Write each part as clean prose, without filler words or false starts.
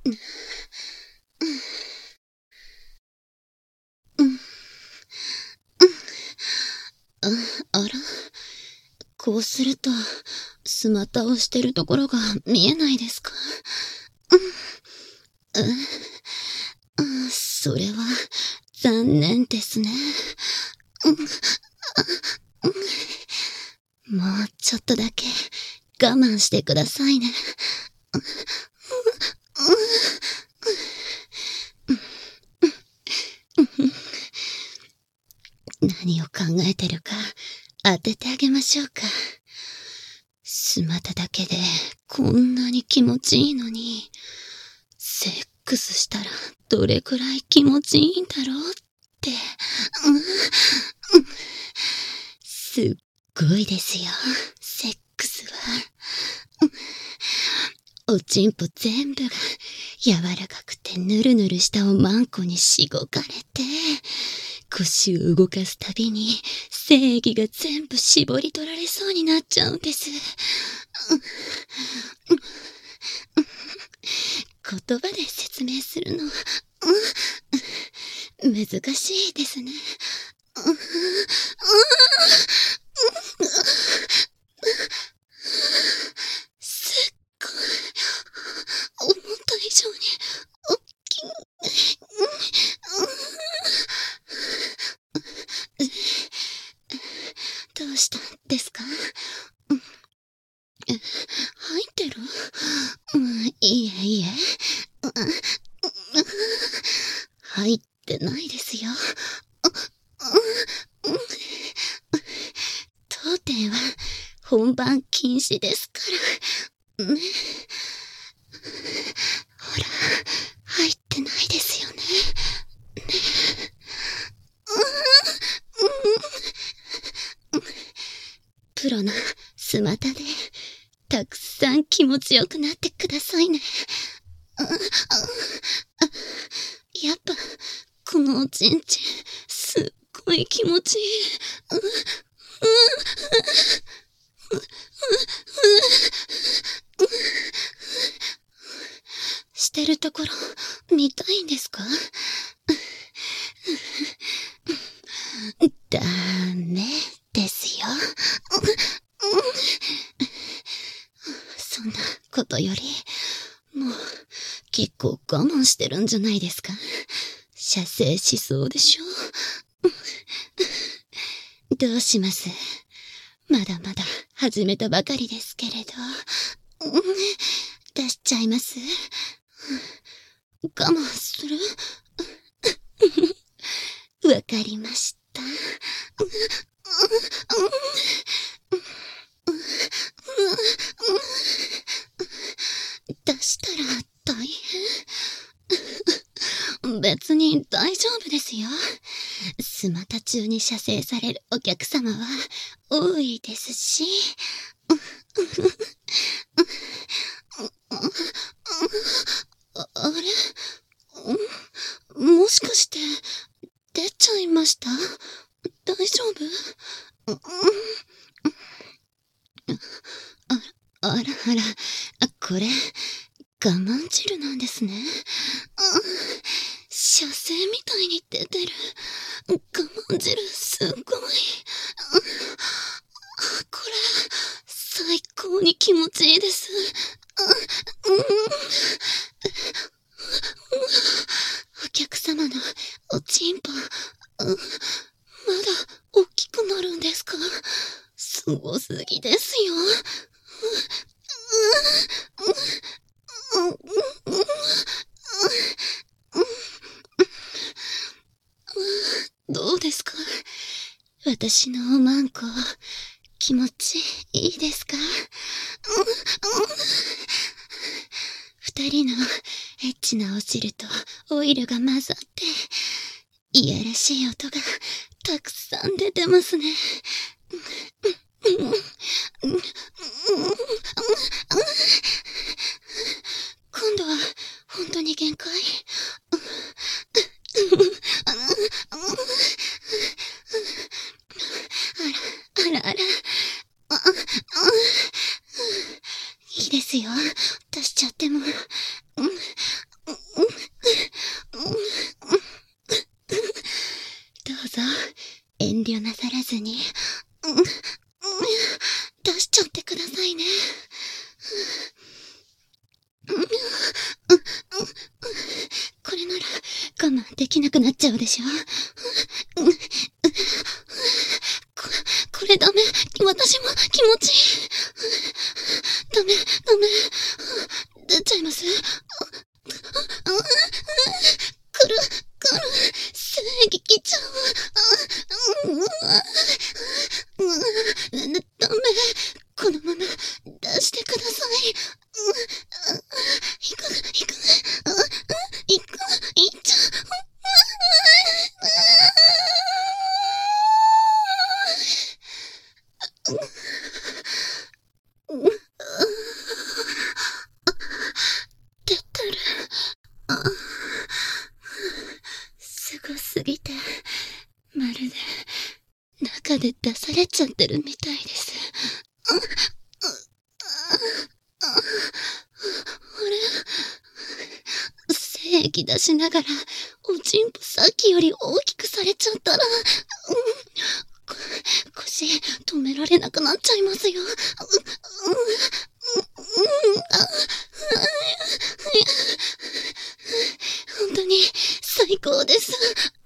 あら、こうすると、スマタをしてるところが見えないですか？それは、残念ですね。もうちょっとだけ、我慢してくださいね。何を考えてるか、当ててあげましょうか。スマタだけで、こんなに気持ちいいのに、セックスしたら、どれくらい気持ちいいんだろうって。すっごいですよ、セックスは。おちんぽ全部が柔らかくてぬるぬるしたおまんこにしごかれて、腰を動かすたびに精液が全部絞り取られそうになっちゃうんです。言葉で説明するのは、難しいですね。すっごい、思った以上に大きい。どうしたんですか？入ってる？いいえいいえ。入ってないですよ。当店は本番禁止ですから。ね。ほら、入ってないですよね。プロのスマタで、たくさん気持ちよくなってくださいね。やっぱ、このおちんちん、すっごい気持ちいい。してるところ、見たいんですか？ダメですよ。そんなことより、もう、結構我慢してるんじゃないですか？射精しそうでしょ？どうします？まだまだ始めたばかりですけれど。出しちゃいます？我慢する？わかりました。出したら大変？別に大丈夫ですよ。スマタ中に射精されるお客様は多いですし。あれ？もしかして、出ちゃいました？大丈夫？あらあら、これ、我慢汁なんですね。射精みたいに出てる。我慢汁、すごい。これ、最高に気持ちいいです。お客様のおちんぽ、まだ大きくなるんですか？すごすぎですよ。どうですか？私のおまんこ、気持ちいいですか？二人のエッチなお汁とオイルが混ざって、いやらしい音がたくさん出てますね。今度は本当に限界？あらあら。いいですよ。出しちゃっても。 ずに、出しちゃってくださいね。これなら我慢できなくなっちゃうでしょ。これダメ。私も気持ちいい。ダメ。出ちゃいます。来る。正義来ちゃう。ダメ。このまま出してください。行っちゃう。出てる。すごすぎて、まるで中で出されちゃってるみたいです。正義出しながら、おちんぽさっきより大きくされちゃったら、腰止められなくなっちゃいますよ。本当に最高です。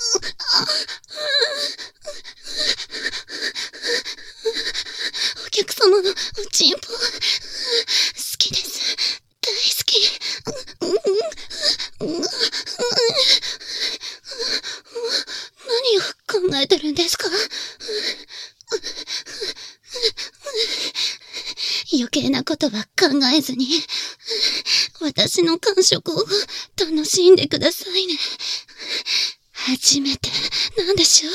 お客様のおちんぽ、好きです。大好き。何を考えてるんですか？余計なことは考えずに、私の感触を楽しんでくださいね。初めてなんでしょう。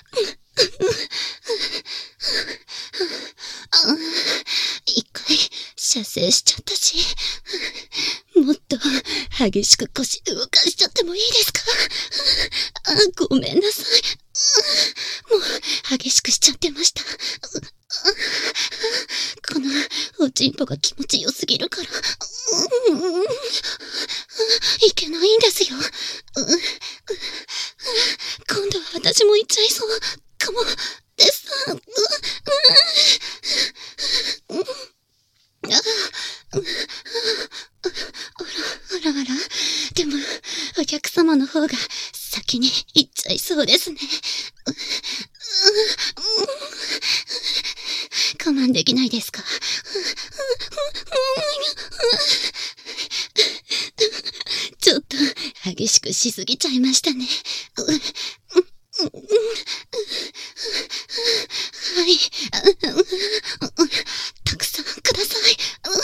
一回射精しちゃったし、もっと激しく腰動かしちゃってもいいですか？ごめんなさい。もう激しくしちゃってました。このおちんぽが気持ちよすぎるから、いけないんですよ。今度は私も行っちゃいそうかもです。あら。でも、お客様の方が先に行っちゃいそうですね。我慢できないですか？ちょっと激しくしすぎちゃいましたね。はい。たくさんください。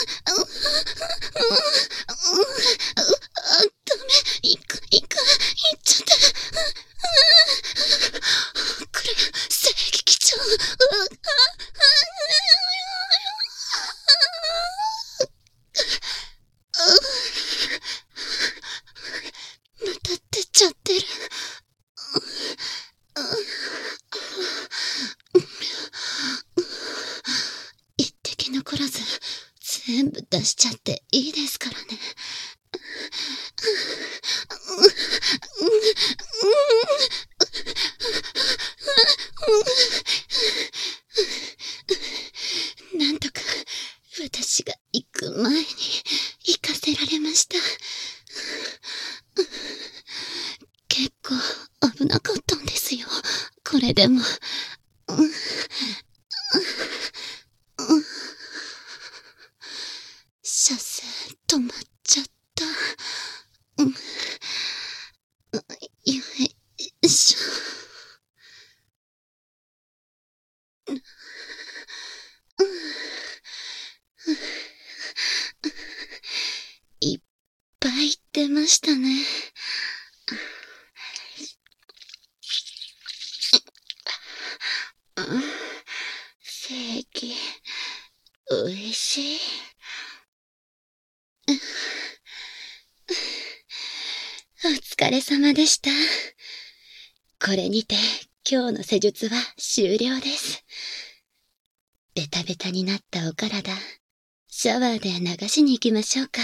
ダメ。行っちゃって。これ、正義来ちゃう。また出ちゃってる。一滴残らず全部出しちゃっていいですからね。なんとか私が行く前に行かせられました。結構危なかったんですよ。これでも。射精止まっちゃった。よいしょ。いっぱい出ましたね。正義、おいしい。お疲れ様でした。これにて今日の施術は終了です。ベタベタになったお体、シャワーで流しに行きましょうか。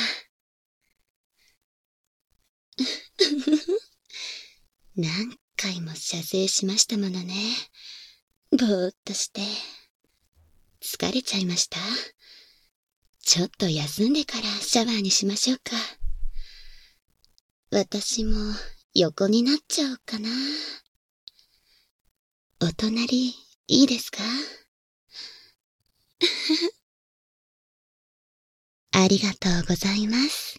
何回も射精しましたものね。 ぼーっとして。疲れちゃいました？ちょっと休んでからシャワーにしましょうか。私も横になっちゃおうかな。お隣、いいですか？ありがとうございます。